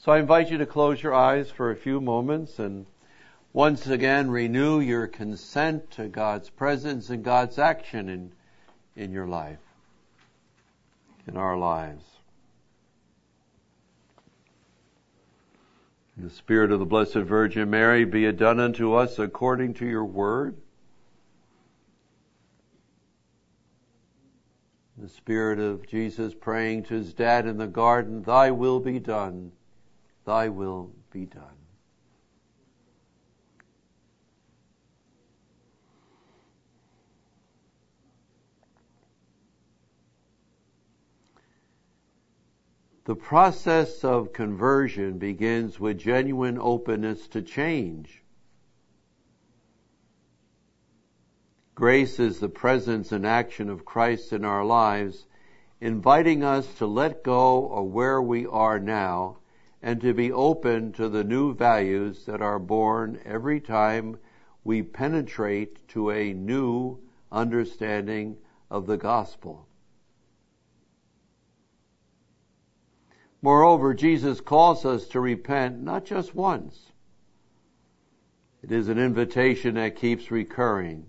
So I invite you to close your eyes for a few moments and once again renew your consent to God's presence and God's action in your life, in our lives. In the Spirit of the Blessed Virgin Mary, be it done unto us according to your word. The Spirit of Jesus praying to his dad in the garden, thy will be done, thy will be done. The process of conversion begins with genuine openness to change. Grace is the presence and action of Christ in our lives, inviting us to let go of where we are now and to be open to the new values that are born every time we penetrate to a new understanding of the gospel. Moreover, Jesus calls us to repent not just once. It is an invitation that keeps recurring.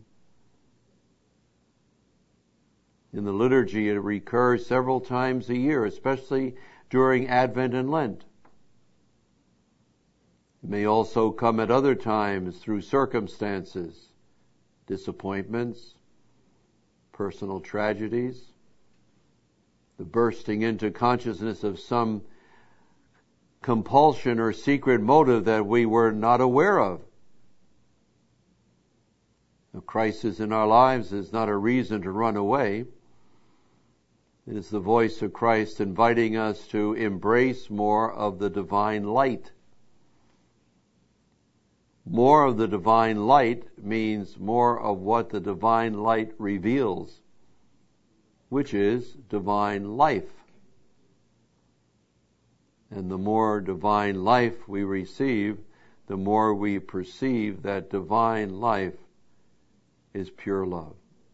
In the liturgy, it recurs several times a year, especially during Advent and Lent. It may also come at other times through circumstances, disappointments, personal tragedies, the bursting into consciousness of some compulsion or secret motive that we were not aware of. A crisis in our lives is not a reason to run away. It is the voice of Christ inviting us to embrace more of the divine light. More of the divine light means more of what the divine light reveals, which is divine life. And the more divine life we receive, the more we perceive that divine life is pure love.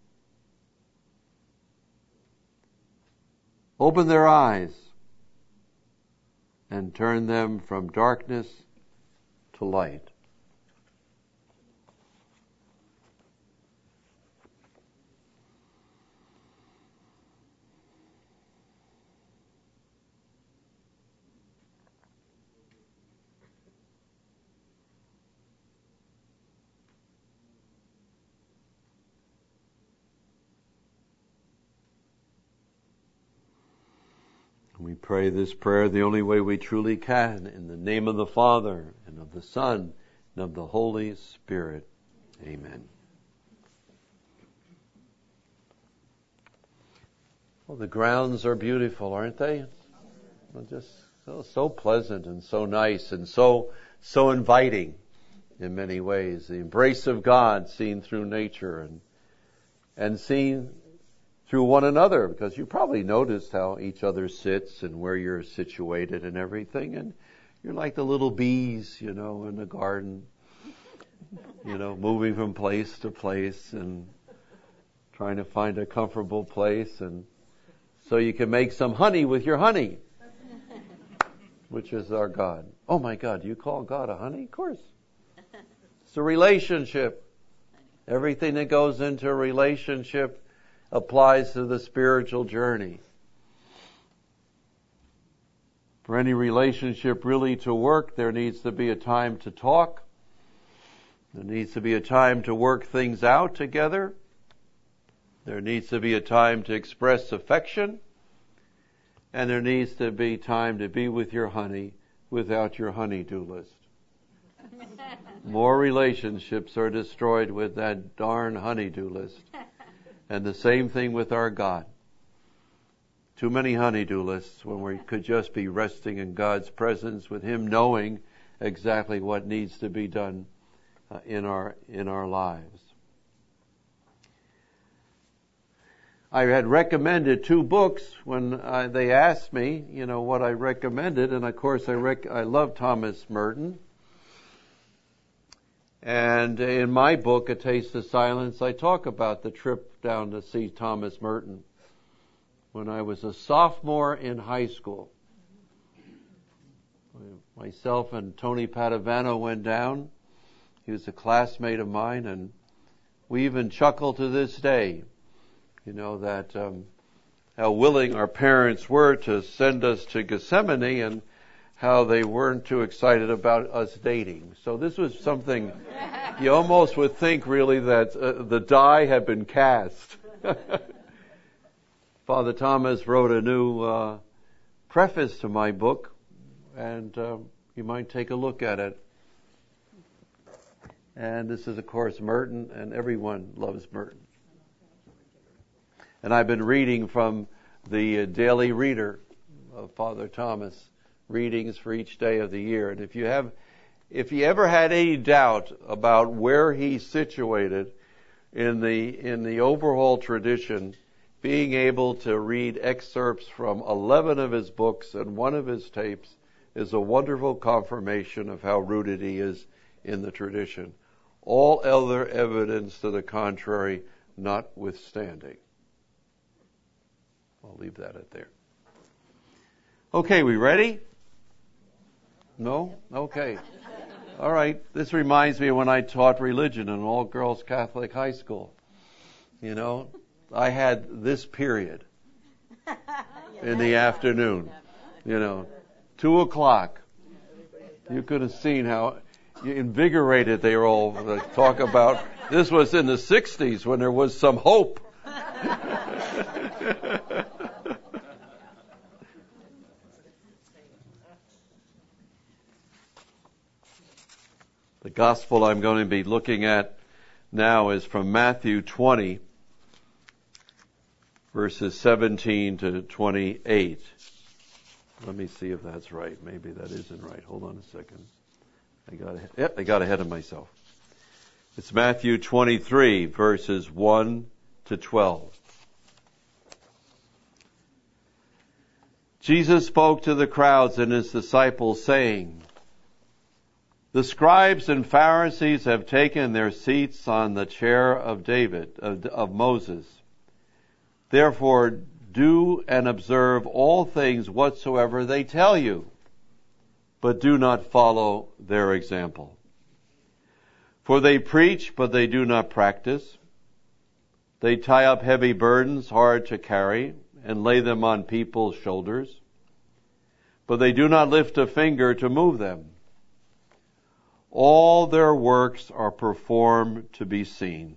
Open their eyes and turn them from darkness to light. We pray this prayer the only way we truly can, in the name of the Father, and of the Son, and of the Holy Spirit. Amen. Well, the grounds are beautiful, aren't they? They're just so pleasant and so nice and so inviting in many ways. The embrace of God seen through nature and seen through one another, because you probably noticed how each other sits and where you're situated and everything, and you're like the little bees, in the garden, moving from place to place and trying to find a comfortable place, and so you can make some honey with your honey, which is our God. Oh my God, you call God a honey? Of course. It's a relationship. Everything that goes into a relationship applies to the spiritual journey. For any relationship really to work, there needs to be a time to talk. There needs to be a time to work things out together. There needs to be a time to express affection. And there needs to be time to be with your honey without your honey-do list. More relationships are destroyed with that darn honey-do list. And the same thing with our God. Too many honey-do lists when we could just be resting in God's presence with Him, knowing exactly what needs to be done in our lives. I had recommended 2 books when they asked me, what I recommended, and of course I love Thomas Merton. And in my book, A Taste of Silence, I talk about the trip down to see Thomas Merton when I was a sophomore in high school. myself and Tony Padavano went down. He was a classmate of mine, and we even chuckle to this day, that how willing our parents were to send us to Gethsemane and how they weren't too excited about us dating. So this was something you almost would think really that the die had been cast. Father Thomas wrote a new preface to my book, and you might take a look at it. And this is, of course, Merton, and everyone loves Merton. And I've been reading from the Daily Reader of Father Thomas, readings for each day of the year. And if you ever had any doubt about where he's situated in the overall tradition, being able to read excerpts from 11 of his books and one of his tapes is a wonderful confirmation of how rooted he is in the tradition. All other evidence to the contrary notwithstanding. I'll leave that at there. Okay, we ready? No? Okay. All right. This reminds me of when I taught religion in an all-girls Catholic high school. I had this period in the afternoon, 2:00. You could have seen how invigorated they were all to talk about. This was in the 60s when there was some hope. The gospel I'm going to be looking at now is from Matthew 20, verses 17 to 28. Let me see if that's right. Maybe that isn't right. Hold on a second. I got ahead of myself. It's Matthew 23, verses 1 to 12. Jesus spoke to the crowds and his disciples, saying, "The scribes and Pharisees have taken their seats on the chair of David, of Moses. Therefore, do and observe all things whatsoever they tell you, but do not follow their example. For they preach, but they do not practice. They tie up heavy burdens hard to carry and lay them on people's shoulders, but they do not lift a finger to move them. All their works are performed to be seen.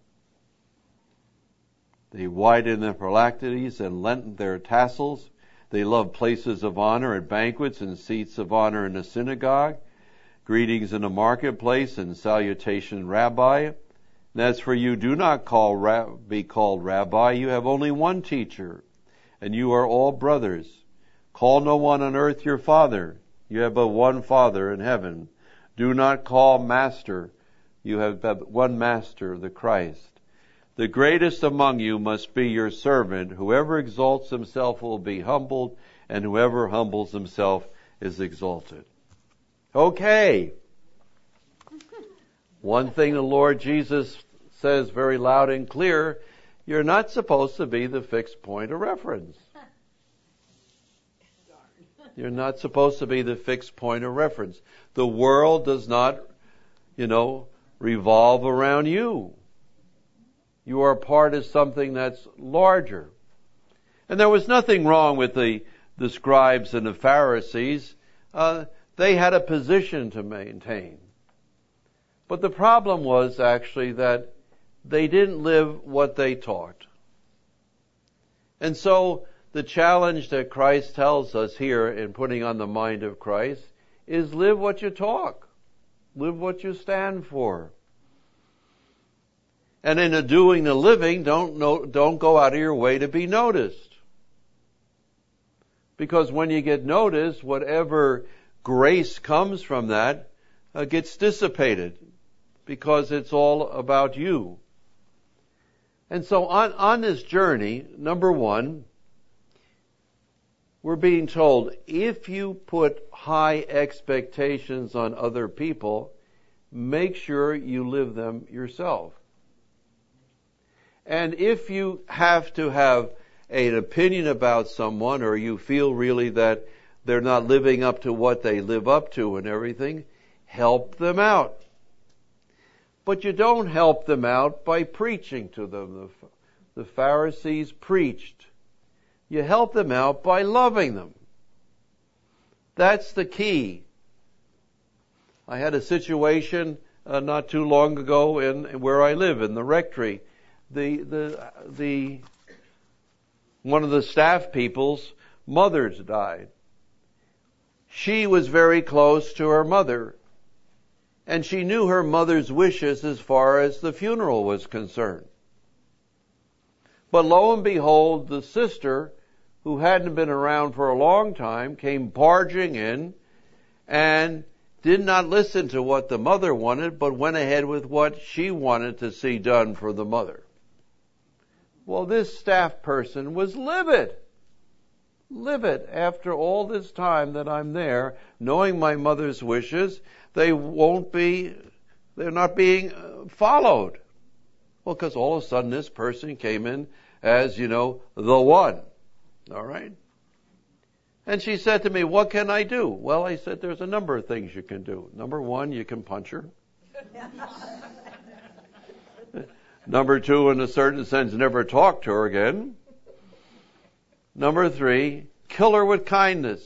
They widen their phylacteries and lengthen their tassels. They love places of honor at banquets and seats of honor in the synagogue, greetings in the marketplace and salutation, Rabbi. And as for you, do not be called Rabbi. You have only one teacher, and you are all brothers. Call no one on earth your father. You have but one Father in heaven. Do not call Master. You have but one Master, the Christ. The greatest among you must be your servant. Whoever exalts himself will be humbled, and whoever humbles himself is exalted." Okay. One thing the Lord Jesus says very loud and clear, you're not supposed to be the fixed point of reference. You're not supposed to be the fixed point of reference. The world does not, revolve around you. You are part of something that's larger. And there was nothing wrong with the scribes and the Pharisees. They had a position to maintain. But the problem was actually that they didn't live what they taught. And so the challenge that Christ tells us here in putting on the mind of Christ is live what you talk. Live what you stand for. And in doing the living, don't go out of your way to be noticed. Because when you get noticed, whatever grace comes from that gets dissipated. Because it's all about you. And so on this journey, number one, we're being told, if you put high expectations on other people, make sure you live them yourself. And if you have to have an opinion about someone, or you feel really that they're not living up to what they live up to and everything, help them out. But you don't help them out by preaching to them. The Pharisees preached. You help them out by loving them. That's the key. I had a situation not too long ago in where I live, in the rectory. The one of the staff people's mothers died. She was very close to her mother, and she knew her mother's wishes as far as the funeral was concerned. But lo and behold, the sister, who hadn't been around for a long time, came barging in and did not listen to what the mother wanted, but went ahead with what she wanted to see done for the mother. Well, this staff person was livid. Livid after all this time that I'm there, knowing my mother's wishes, they're not being followed. Well, because all of a sudden this person came in as, the one. All right? And she said to me, what can I do? Well, I said, there's a number of things you can do. Number one, you can punch her. Number two, in a certain sense, never talk to her again. Number three, kill her with kindness.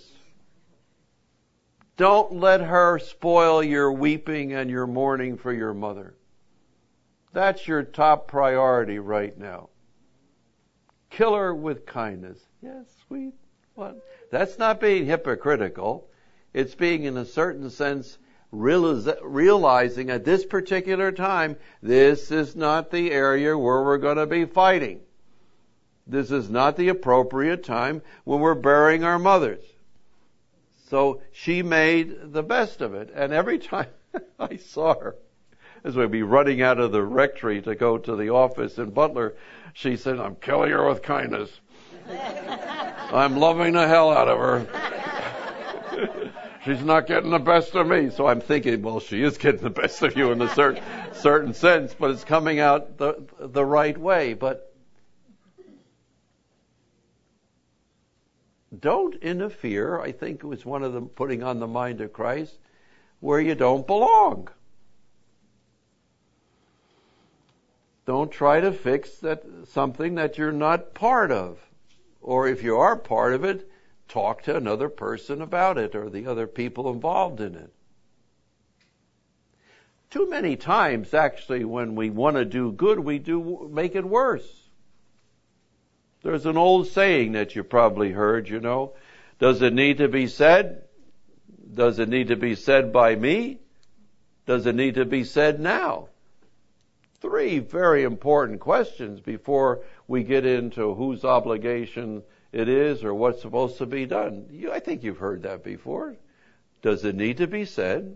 Don't let her spoil your weeping and your mourning for your mother. That's your top priority right now. Kill her with kindness. Yes, sweet. What? That's not being hypocritical. It's being, in a certain sense, realizing at this particular time, this is not the area where we're going to be fighting. This is not the appropriate time when we're burying our mothers. So she made the best of it. And every time I saw her, as we'd be running out of the rectory to go to the office in Butler, she said, I'm killing her with kindness. I'm loving the hell out of her. She's not getting the best of me. So I'm thinking, well, she is getting the best of you in a certain sense, but it's coming out the right way. But don't interfere, I think it was one of them putting on the mind of Christ, where you don't belong. Don't try to fix something that you're not part of. Or if you are part of it, talk to another person about it or the other people involved in it. Too many times, actually, when we want to do good, we do make it worse. There's an old saying that you probably heard, Does it need to be said? Does it need to be said by me? Does it need to be said now? 3 very important questions before we get into whose obligation it is or what's supposed to be done. I think you've heard that before. Does it need to be said?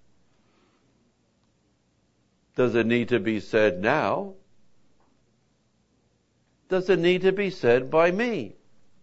Does it need to be said now? Does it need to be said by me?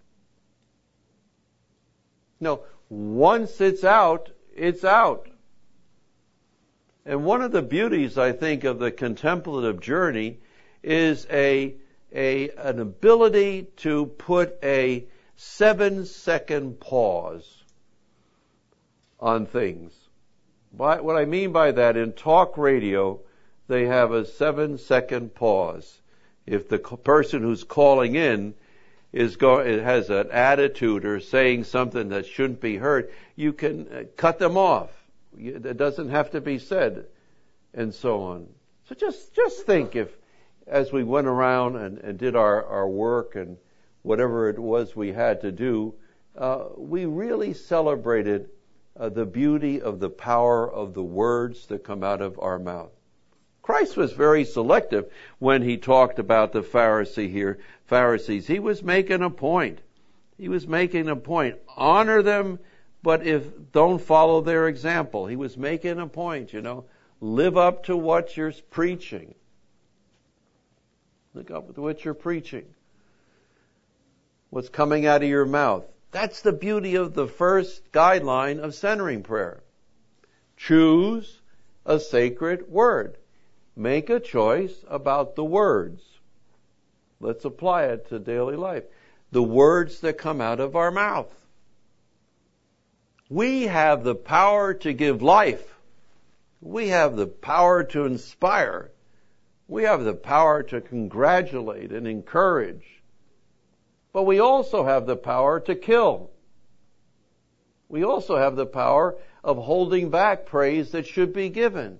No, once it's out, it's out. And one of the beauties, I think, of the contemplative journey is an ability to put a 7-second pause on things. What I mean by that, in talk radio, they have a 7-second pause. If the person who's calling in has an attitude or saying something that shouldn't be heard, you can cut them off. It doesn't have to be said, and so on. So just think if, as we went around and did our work and whatever it was we had to do, we really celebrated the beauty of the power of the words that come out of our mouth. Christ was very selective when he talked about the Pharisees. He was making a point. Honor them, but don't follow their example. He was making a point, Live up to what you're preaching. Look up to what you're preaching. What's coming out of your mouth. That's the beauty of the first guideline of centering prayer. Choose a sacred word. Make a choice about the words. Let's apply it to daily life. The words that come out of our mouth. We have the power to give life. We have the power to inspire. We have the power to congratulate and encourage. But we also have the power to kill. We also have the power of holding back praise that should be given.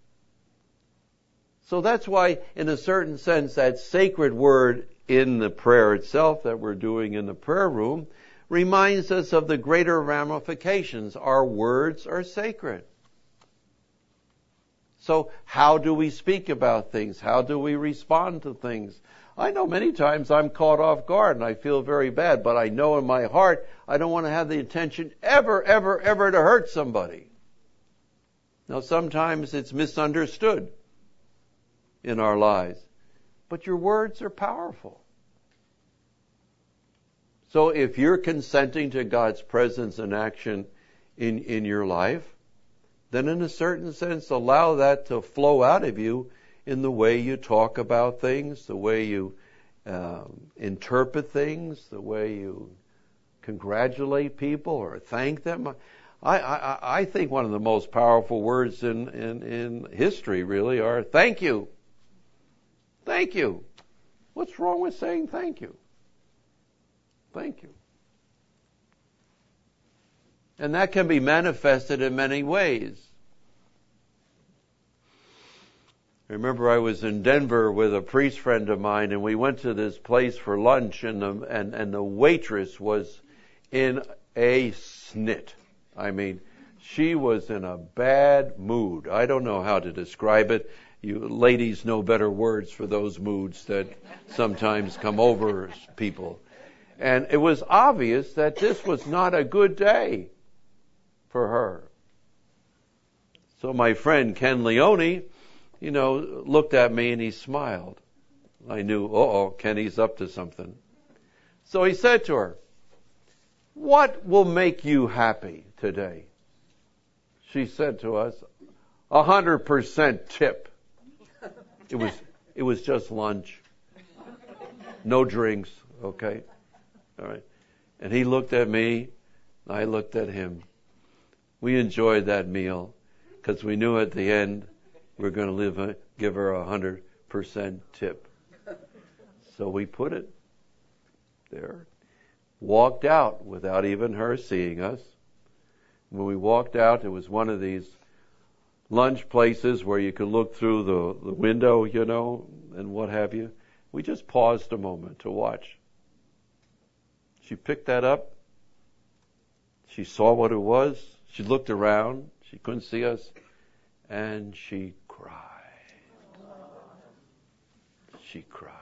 So that's why, in a certain sense, that sacred word in the prayer itself that we're doing in the prayer room reminds us of the greater ramifications. Our words are sacred. So how do we speak about things? How do we respond to things? I know many times I'm caught off guard and I feel very bad, but I know in my heart I don't want to have the intention ever to hurt somebody. Now sometimes it's misunderstood in our lives, but your words are powerful. So if you're consenting to God's presence and action in your life, then in a certain sense allow that to flow out of you in the way you talk about things, the way you interpret things, the way you congratulate people or thank them. I think one of the most powerful words in history really are thank you. Thank you. What's wrong with saying thank you? Thank you. And that can be manifested in many ways. I remember I was in Denver with a priest friend of mine, and we went to this place for lunch, and the waitress was in a snit. I mean, she was in a bad mood. I don't know how to describe it. You ladies know better words for those moods that sometimes come over people. And it was obvious that this was not a good day for her. So my friend Ken Leone, looked at me and he smiled. I knew, Kenny's up to something. So he said to her, "What will make you happy today?" She said to us, 100% tip. It was just lunch. No drinks, okay? All right. And he looked at me, I looked at him. We enjoyed that meal because we knew at the end we're going to give her 100% tip. So we put it there. Walked out without even her seeing us. When we walked out, it was one of these lunch places where you could look through the window, and what have you. We just paused a moment to watch. She picked that up. She saw what it was. She looked around. She couldn't see us. And she cried. She cried.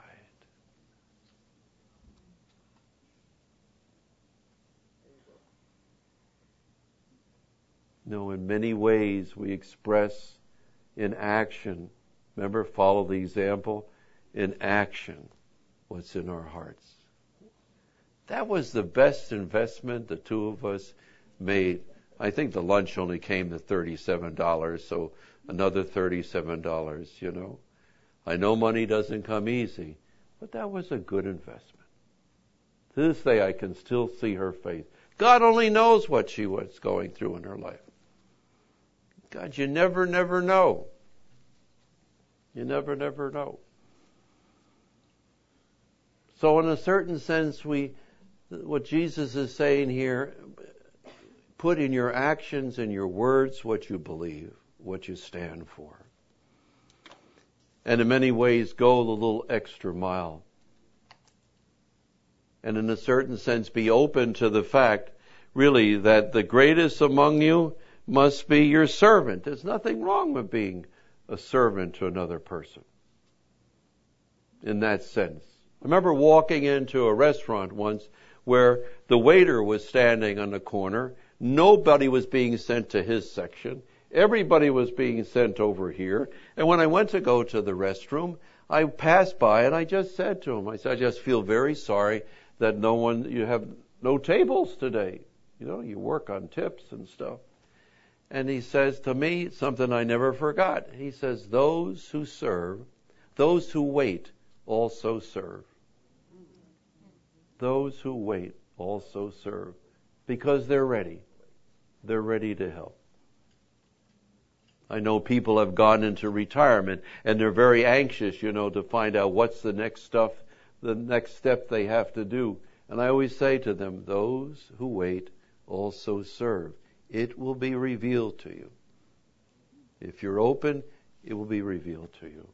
In many ways we express in action. Remember, follow the example. In action, what's in our hearts. That was the best investment the two of us made. I think the lunch only came to $37, so another $37, I know money doesn't come easy, but that was a good investment. To this day, I can still see her face. God only knows what she was going through in her life. God, you never know. You never know. So in a certain sense, what Jesus is saying here, put in your actions and your words what you believe, what you stand for. And in many ways, go the little extra mile. And in a certain sense, be open to the fact, really, that the greatest among you must be your servant. There's nothing wrong with being a servant to another person. In that sense. I remember walking into a restaurant once where the waiter was standing on the corner. Nobody was being sent to his section. Everybody was being sent over here. And when I went to go to the restroom, I passed by and I just said to him, I just feel very sorry that you have no tables today. You work on tips and stuff. And he says to me something I never forgot. He says, those who wait also serve. Those who wait also serve because they're ready. they're ready to help. I know people have gone into retirement and they're very anxious, to find out what's the next step they have to do. And I always say to them, those who wait also serve. It will be revealed to you. If you're open, it will be revealed to you.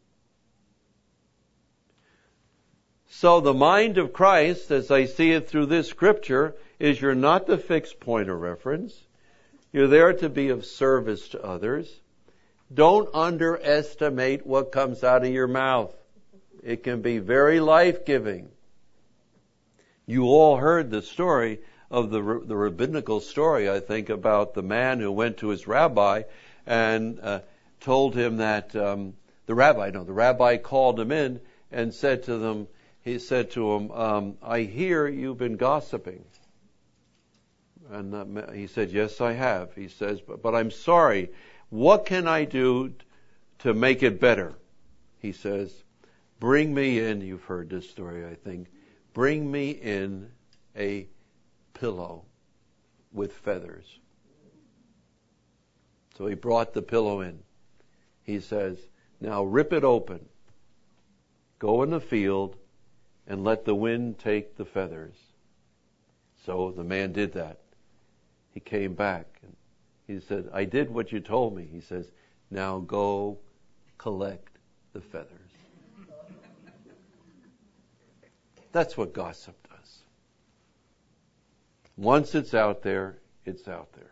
So the mind of Christ, as I see it through this scripture, is you're not the fixed point of reference. You're there to be of service to others. Don't underestimate what comes out of your mouth. It can be very life-giving. You all heard the story of the rabbinical story, I think, about the man who went to his rabbi and told him that the rabbi called him in and said to him, I hear you've been gossiping. And he said, yes, I have. He says, but I'm sorry. What can I do to make it better? He says, bring me in, you've heard this story, I think, bring me in a pillow with feathers. So he brought the pillow in. He says, now rip it open, go in the field, and let the wind take the feathers. So the man did that. He came back and he said, I did what you told me. He says, now go collect the feathers. That's what gossip does. Once it's out there, it's out there.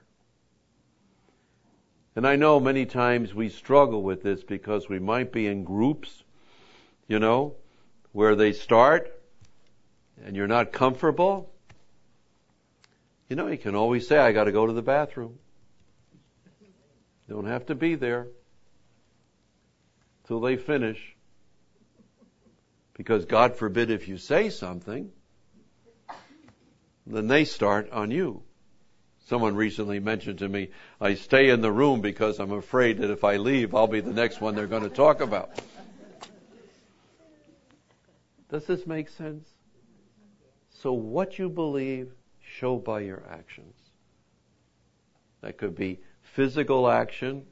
And I know many times we struggle with this because we might be in groups, where they start and you're not comfortable. You can always say, I got to go to the bathroom. You don't have to be there till they finish. Because God forbid if you say something, then they start on you. Someone recently mentioned to me, I stay in the room because I'm afraid that if I leave, I'll be the next one they're going to talk about. Does this make sense? So what you believe, show by your actions. That could be physical action,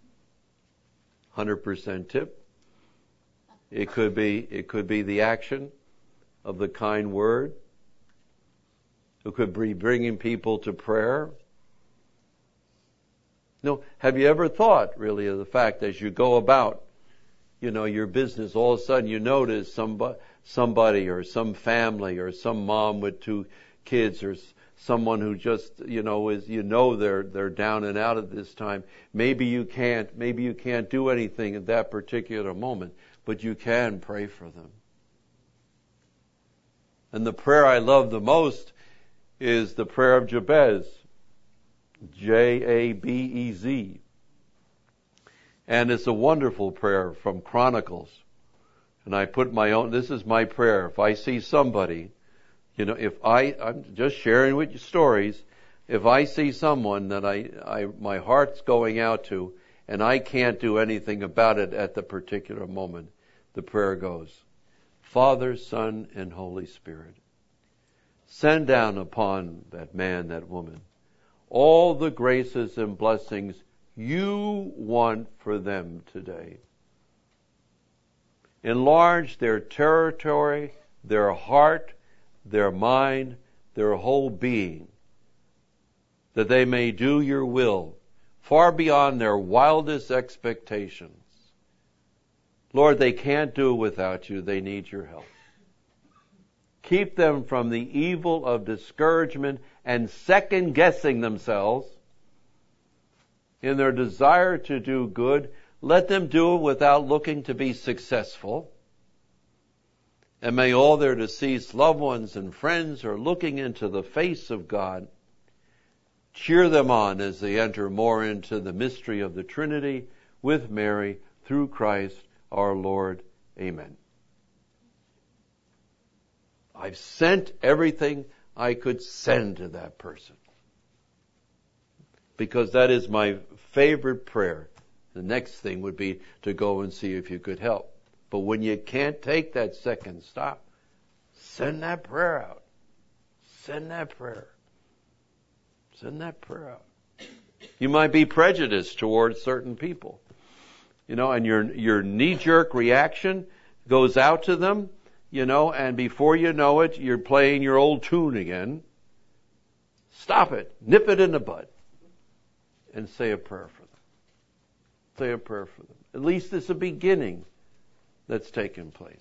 100% tip. It could be the action of the kind word. It could be bringing people to prayer. Have you ever thought really of the fact as you go about, your business, all of a sudden you notice somebody or some family or some mom with 2 kids or someone who just, is, they're down and out at this time. Maybe you can't do anything at that particular moment, but you can pray for them. And the prayer I love the most is the prayer of Jabez. Jabez. And it's a wonderful prayer from Chronicles. And I put this is my prayer. If I see somebody, I'm just sharing with you stories. If I see someone that my heart's going out to, and I can't do anything about it at the particular moment, the prayer goes, Father, Son, and Holy Spirit, send down upon that man, that woman, all the graces and blessings you want for them today. Enlarge their territory, their heart, their mind, their whole being, that they may do your will far beyond their wildest expectations. Lord, they can't do it without you. They need your help. Keep them from the evil of discouragement and second-guessing themselves in their desire to do good. Let them do it without looking to be successful. And may all their deceased loved ones and friends who are looking into the face of God cheer them on as they enter more into the mystery of the Trinity with Mary through Christ our Lord. Amen. I've sent everything I could send to that person, because that is my favorite prayer. The next thing would be to go and see if you could help. But when you can't take that second stop, send that prayer out. Send that prayer. Send that prayer out. You might be prejudiced towards certain people. And your knee-jerk reaction goes out to them, and before you know it, you're playing your old tune again. Stop it. Nip it in the bud. And say a prayer for them. Say a prayer for them. At least it's a beginning that's taken place.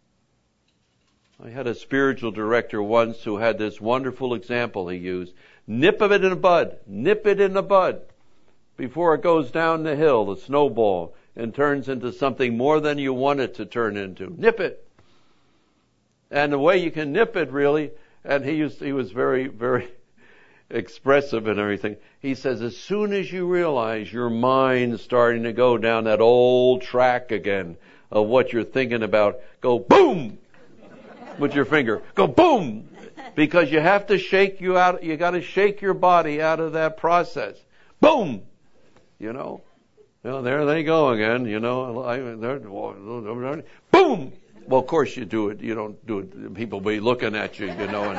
I had a spiritual director once who had this wonderful example he used. Nip it in the bud. Nip it in the bud. Before it goes down the hill, the snowball, and turns into something more than you want it to turn into. Nip it. And the way you can nip it really, and he was very, very expressive and everything. He says, as soon as you realize your mind's starting to go down that old track again of what you're thinking about, go boom with your finger. Go boom! Because you have to shake you out, you gotta shake your body out of that process. Boom! There they go again, boom! Well, of course you do it. You don't do it. People will be looking at you, and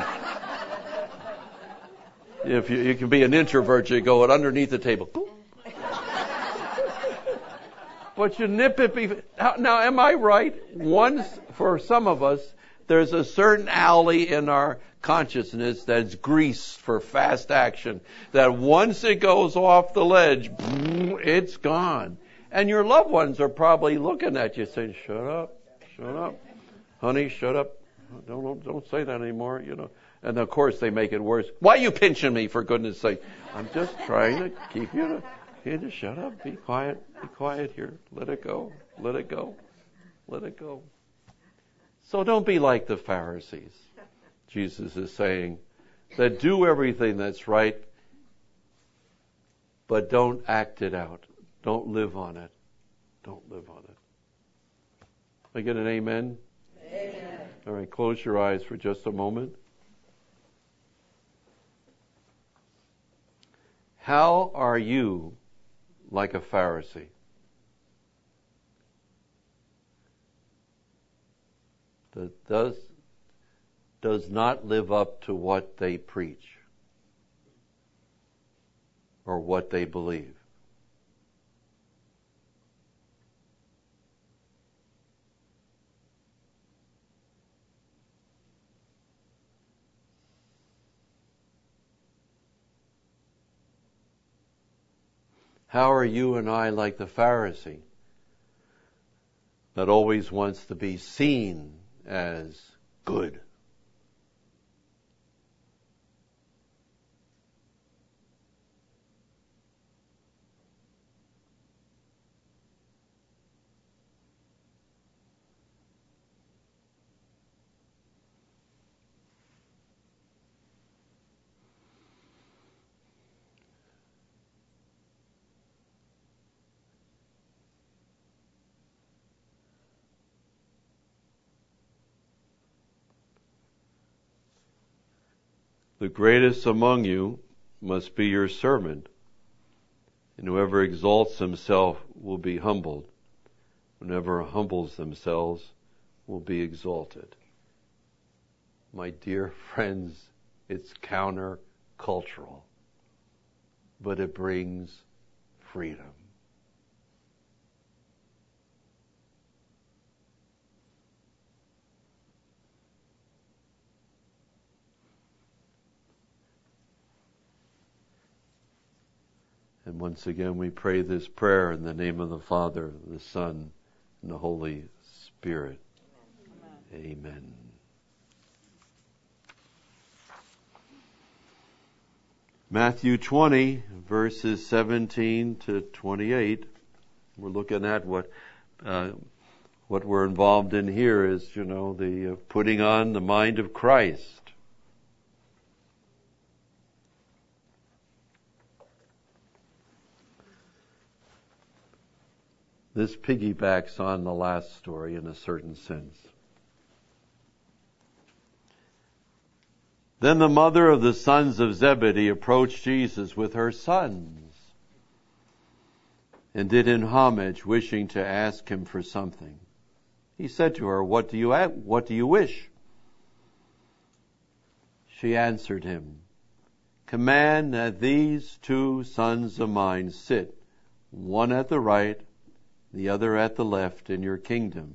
if you can be an introvert, you go underneath the table. Boom. But you nip it. Now, am I right? Once, for some of us, there's a certain alley in our consciousness that's greased for fast action, that once it goes off the ledge, it's gone. And your loved ones are probably looking at you saying, shut up, honey, shut up. Don't say that anymore, And of course they make it worse. Why are you pinching me, for goodness sake? I'm just trying to keep you to shut up, be quiet here. Let it go. So don't be like the Pharisees. Jesus is saying that do everything that's right, but don't act it out. Don't live on it. I get an amen? Amen. All right, close your eyes for just a moment. How are you like a Pharisee? That does not live up to what they preach or what they believe. How are you and I like the Pharisee that always wants to be seen as good? The greatest among you must be your servant, and whoever exalts himself will be humbled. Whoever humbles themselves will be exalted. My dear friends, it's counter-cultural, but it brings freedom. And once again, we pray this prayer in the name of the Father, the Son, and the Holy Spirit. Amen. Amen. Matthew 20, verses 17 to 28. We're looking at what we're involved in here is, the putting on the mind of Christ. This piggybacks on the last story in a certain sense. Then the mother of the sons of Zebedee approached Jesus with her sons and did him homage, wishing to ask him for something. He said to her, What do you wish? She answered him, command that these 2 sons of mine sit, one at the right, the other at the left in your kingdom.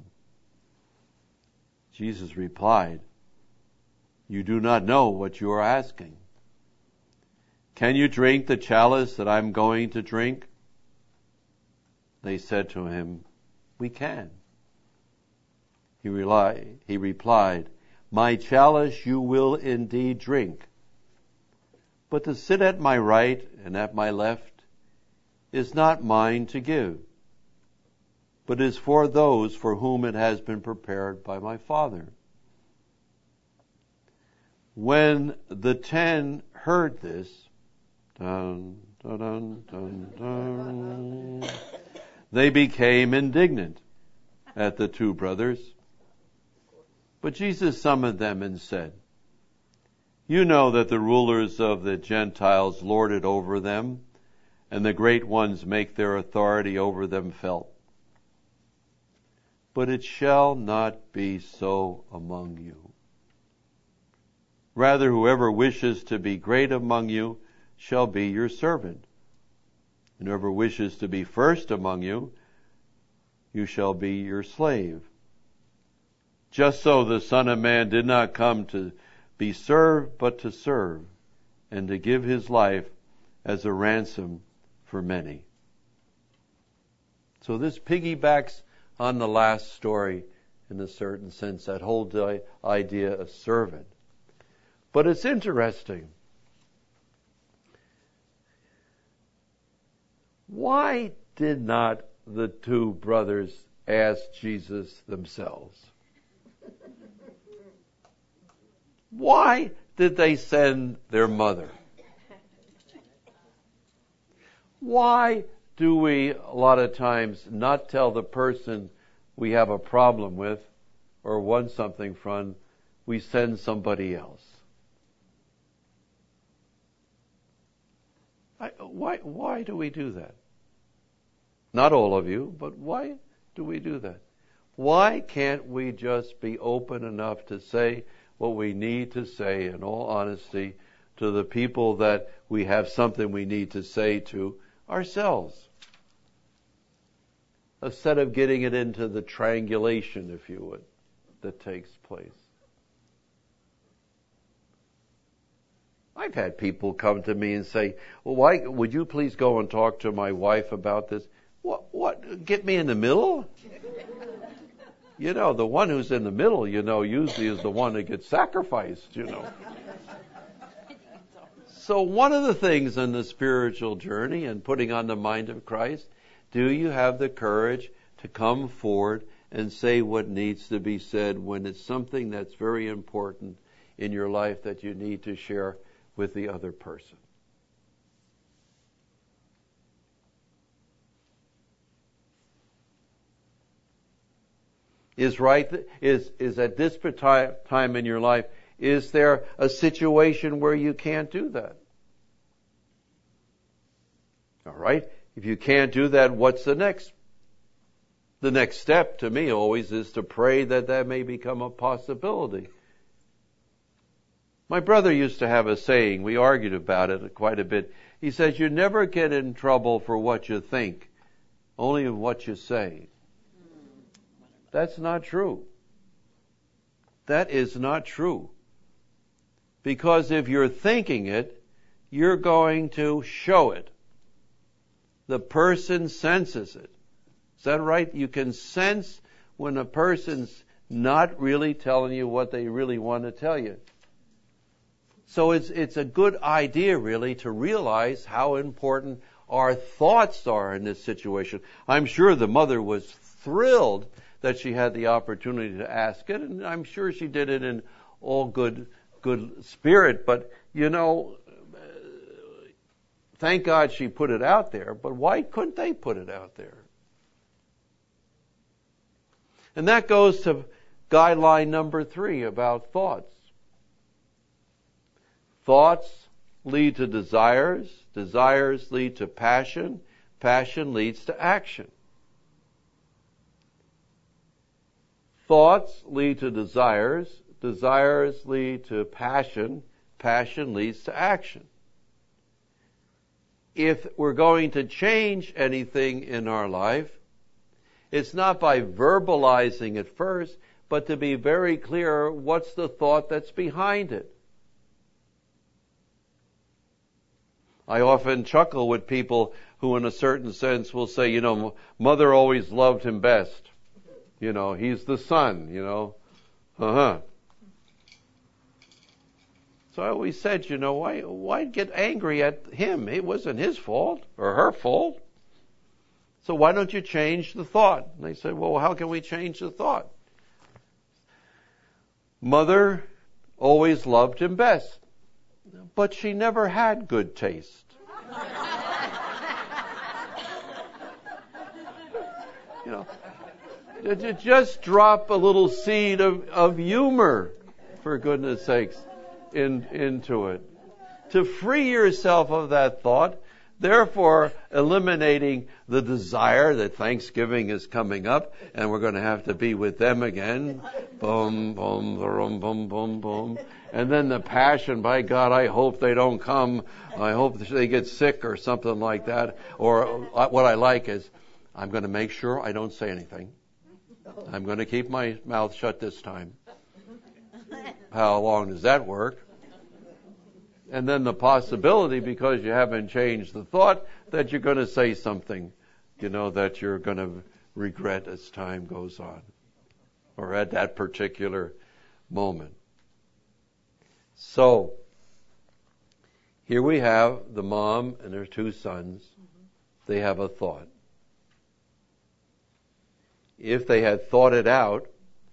Jesus replied, you do not know what you are asking. Can you drink the chalice that I'm going to drink? They said to him, we can. He replied, my chalice you will indeed drink, but to sit at my right and at my left is not mine to give, but is for those for whom it has been prepared by my Father. When the 10 heard this, dun, dun, dun, dun, dun, they became indignant at the 2 brothers. But Jesus summoned them and said, you know that the rulers of the Gentiles lord it over them, and the great ones make their authority over them felt. But it shall not be so among you. Rather, whoever wishes to be great among you shall be your servant. And whoever wishes to be first among you, you shall be your slave. Just so the Son of Man did not come to be served, but to serve, and to give his life as a ransom for many. So this piggybacks on the last story in a certain sense, that whole idea of servant. But it's interesting. Why did not the 2 brothers ask Jesus themselves? Why did they send their mother? Why do we, a lot of times, not tell the person we have a problem with or want something from, we send somebody else? Why do we do that? Not all of you, but why do we do that? Why can't we just be open enough to say what we need to say in all honesty to the people that we have something we need to say to ourselves? Instead of getting it into the triangulation, if you would, that takes place. I've had people come to me and say, well, why would you please go and talk to my wife about this? What? Get me in the middle? You know, the one who's in the middle, usually is the one that gets sacrificed, So one of the things in the spiritual journey and putting on the mind of Christ, do you have the courage to come forward and say what needs to be said when it's something that's very important in your life that you need to share with the other person? Is at this time in your life, is there a situation where you can't do that? All right. If you can't do that, what's the next? The next step to me always is to pray that may become a possibility. My brother used to have a saying, we argued about it quite a bit. He says, you never get in trouble for what you think, only of what you say. That's not true. That is not true. Because if you're thinking it, you're going to show it. The person senses it. Is that right? You can sense when a person's not really telling you what they really want to tell you. So it's a good idea, really, to realize how important our thoughts are in this situation. I'm sure the mother was thrilled that she had the opportunity to ask it, and I'm sure she did it in all good spirit. But, thank God she put it out there, but why couldn't they put it out there? And that goes to guideline number 3 about thoughts. Thoughts lead to desires. Desires lead to passion. Passion leads to action. Thoughts lead to desires. Desires lead to passion. Passion leads to action. if we're going to change anything in our life, it's not by verbalizing it first, but to be very clear what's the thought that's behind it. I often chuckle with people who in a certain sense will say, mother always loved him best. He's the son, So I always said, why get angry at him? It wasn't his fault or her fault. So why don't you change the thought? And they said, well, how can we change the thought? Mother always loved him best, but she never had good taste. Just drop a little seed of humor, for goodness sakes, into it. To free yourself of that thought, therefore eliminating the desire that Thanksgiving is coming up and we're going to have to be with them again. Boom, boom, boom, boom, boom, boom. And then the passion, by God, I hope they don't come. I hope they get sick or something like that. Or what I like is, I'm going to make sure I don't say anything. I'm going to keep my mouth shut this time. How long does that work? And then the possibility, because you haven't changed the thought, that you're going to say something, that you're going to regret as time goes on, or at that particular moment. So, here we have the mom and her two sons. They have a thought. If they had thought it out,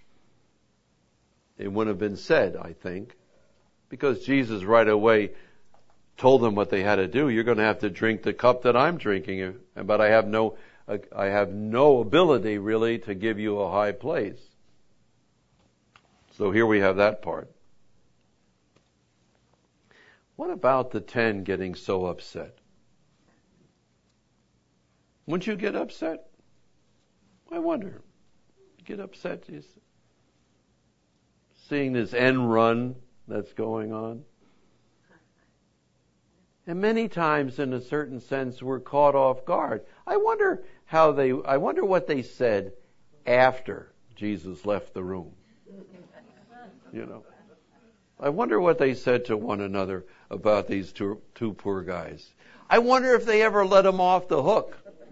it wouldn't have been said, I think. Because Jesus right away told them what they had to do. You're going to have to drink the cup that I'm drinking, but I have no ability really to give you a high place. So here we have that part. What about the 10 getting so upset? Wouldn't you get upset? I wonder. Get upset seeing this end run that's going on. And many times, in a certain sense, we're caught off guard. I wonder what they said after Jesus left the room. I wonder what they said to one another about these two poor guys. I wonder if they ever let him off the hook.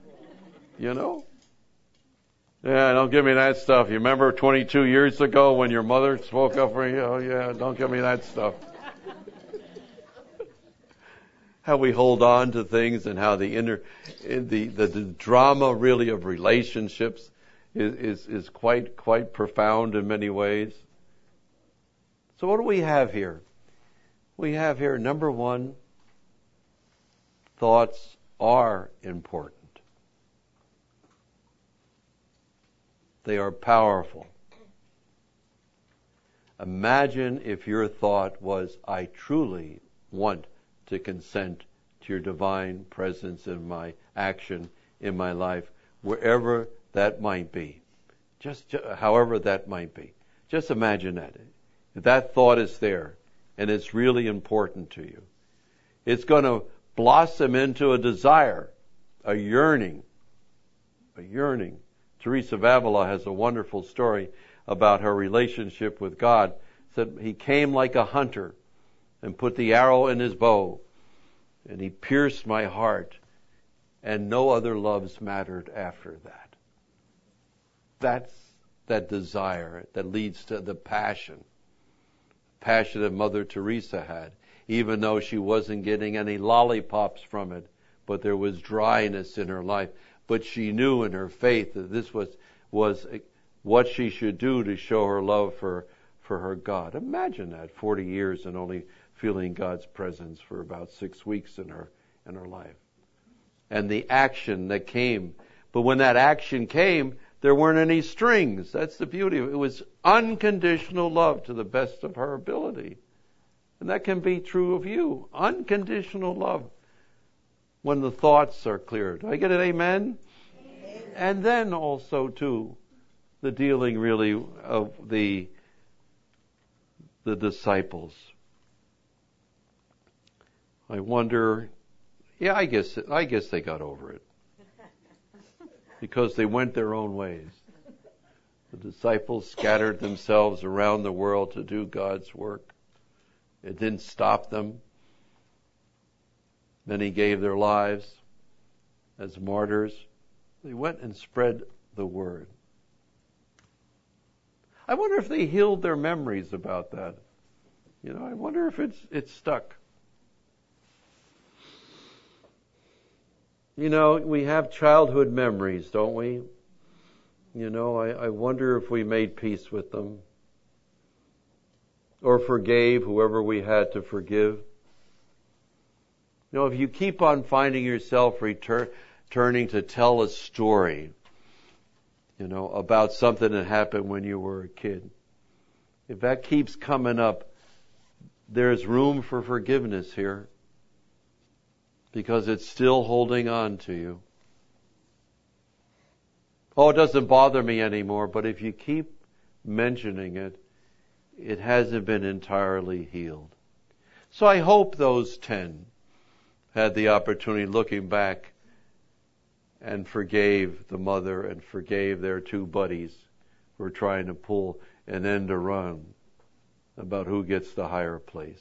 Yeah, don't give me that stuff. You remember 22 years ago when your mother spoke up for you? Oh yeah, don't give me that stuff. How we hold on to things and how the drama really of relationships is quite profound in many ways. So what do we have here? We have here, number one, thoughts are important. They are powerful. Imagine if your thought was, I truly want to consent to your divine presence in my action, in my life, wherever that might be. Just however that might be. Just imagine that. If that thought is there, and it's really important to you, it's going to blossom into a desire, a yearning. Teresa of Avila has a wonderful story about her relationship with God. Said he came like a hunter and put the arrow in his bow, and he pierced my heart, and no other loves mattered after that. That's that desire that leads to the passion that Mother Teresa had, even though she wasn't getting any lollipops from it, but there was dryness in her life. But she knew in her faith that this was what she should do to show her love for her God. Imagine that, 40 years and only feeling God's presence for about 6 weeks in her life. And the action that came. But when that action came, there weren't any strings. That's the beauty of it. It was unconditional love to the best of her ability. And that can be true of you. Unconditional love. When the thoughts are clear. Do I get an amen? Amen. And then also, too, the dealing really of the disciples. I wonder, Yeah, I guess they got over it. Because they went their own ways. The disciples scattered themselves around the world to do God's work. It didn't stop them. Many gave their lives as martyrs. They went and spread the word. I wonder if they healed their memories about that. I wonder if it's stuck. We have childhood memories, don't we? I wonder if we made peace with them or forgave whoever we had to forgive. If you keep on finding yourself turning to tell a story, about something that happened when you were a kid, if that keeps coming up, there's room for forgiveness here because it's still holding on to you. Oh, it doesn't bother me anymore, but if you keep mentioning it, it hasn't been entirely healed. So I hope those 10 had the opportunity, looking back, and forgave the mother and forgave their 2 buddies who were trying to pull an end around about who gets the higher place.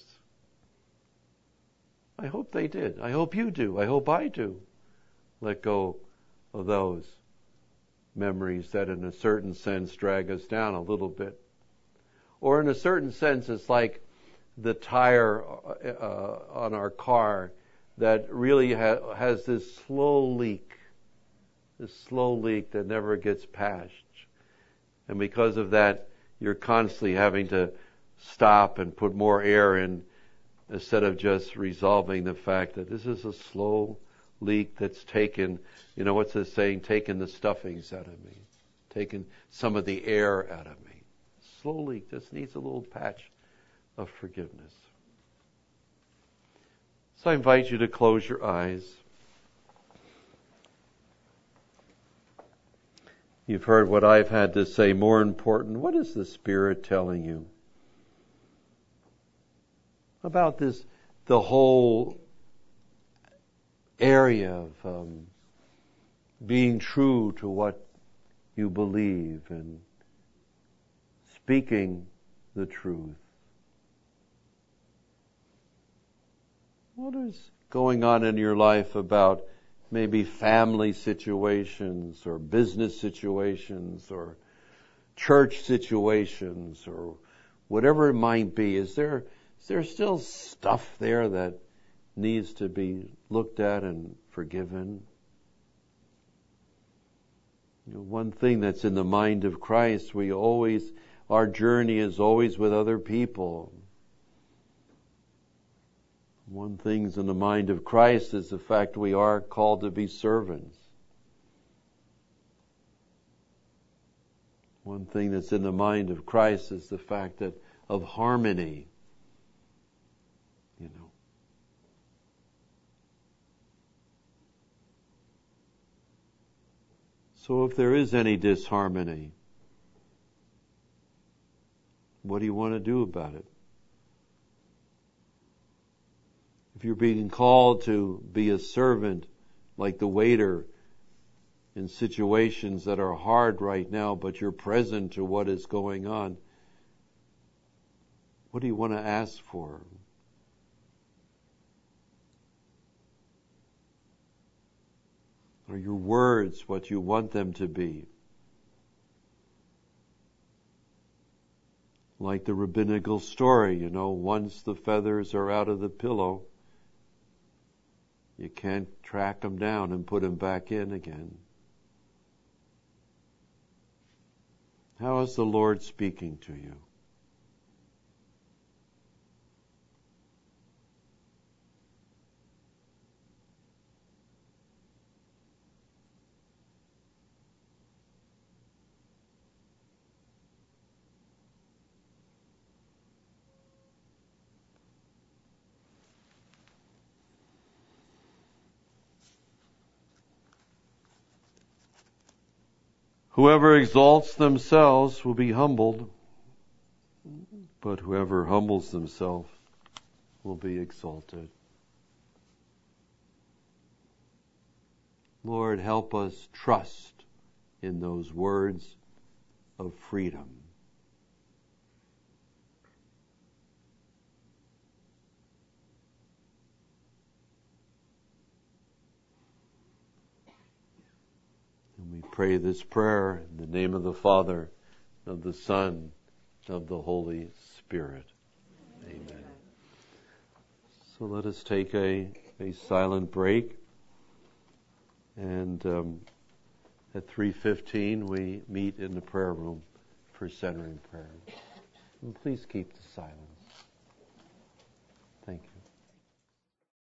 I hope they did. I hope you do. I hope I do. Let go of those memories that in a certain sense drag us down a little bit. Or in a certain sense, it's like the tire on our car that really has this slow leak that never gets patched. And because of that, you're constantly having to stop and put more air in instead of just resolving the fact that this is a slow leak that's taken, what's the saying, taken the stuffings out of me, taken some of the air out of me. Slow leak just needs a little patch of forgiveness. So I invite you to close your eyes. You've heard what I've had to say. More important, what is the Spirit telling you about the whole area of being true to what you believe and speaking the truth? What is going on in your life about maybe family situations or business situations or church situations or whatever it might be? Is there still stuff there that needs to be looked at and forgiven? One thing that's in the mind of Christ, our journey is always with other people. One thing's in the mind of Christ is the fact we are called to be servants. One thing that's in the mind of Christ is the fact of harmony. So if there is any disharmony, what do you want to do about it? If you're being called to be a servant, like the waiter, in situations that are hard right now, but you're present to what is going on, what do you want to ask for? Are your words what you want them to be? Like the rabbinical story, once the feathers are out of the pillow, you can't track them down and put them back in again. How is the Lord speaking to you? Whoever exalts themselves will be humbled, but whoever humbles themselves will be exalted. Lord, help us trust in those words of freedom. And we pray this prayer in the name of the Father, of the Son, of the Holy Spirit. Amen. So let us take a silent break. And at 3:15 we meet in the prayer room for centering prayer. And please keep the silence.